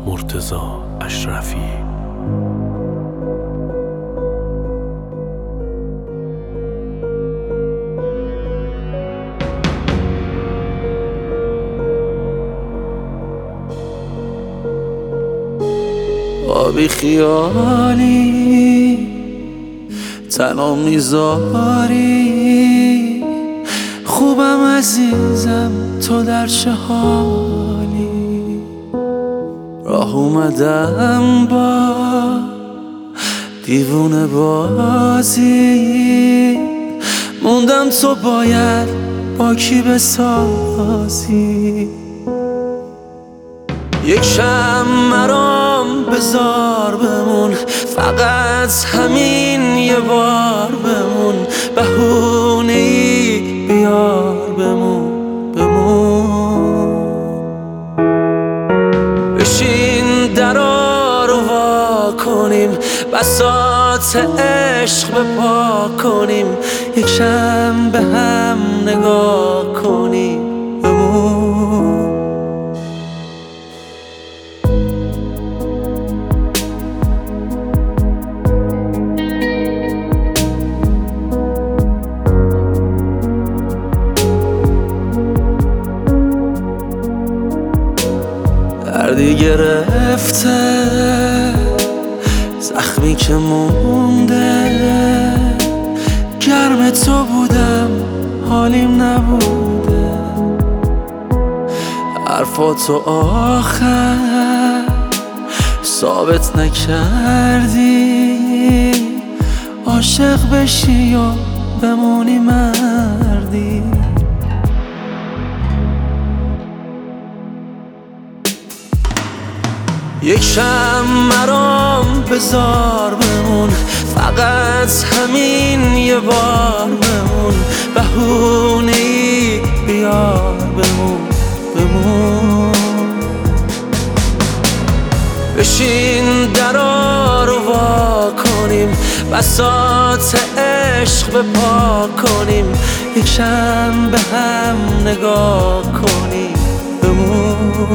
مرتضی اشرفی. آبی خیالی تنها میذاری، خوبم عزیزم تو در چه حالی. راه اومدم با دیوونه بازی، موندم تو باید با کی بسازی. یک شم مرام بذار بمون، فقط همین یه بار بمون. بهونه‌ای بیار بمون بشین درا رو وا کنیم، بساط عشق بپا کنیم. یک شم به هم نگاه کنیم بمون. دردی گرفته زخمی که مونده، گرم تو بودم حالیم نبوده. حرفاتو آخر ثابت نکردی، عاشق بشی یا بمونی مردی. یک شم مرام بذار بمون، فقط همین یه بار بمون. بهونه‌ای بیار بمون بشین درا رو وا کنیم، بساط عشق بپا کنیم. یک شم به هم نگاه کنیم بمون.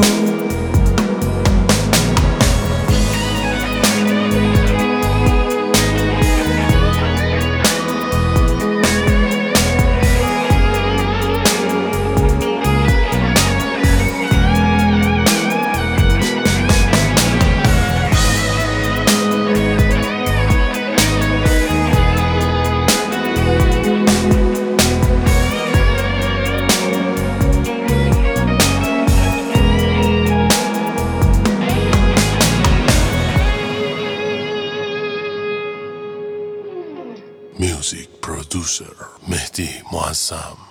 Music producer Mehdi Muazzam.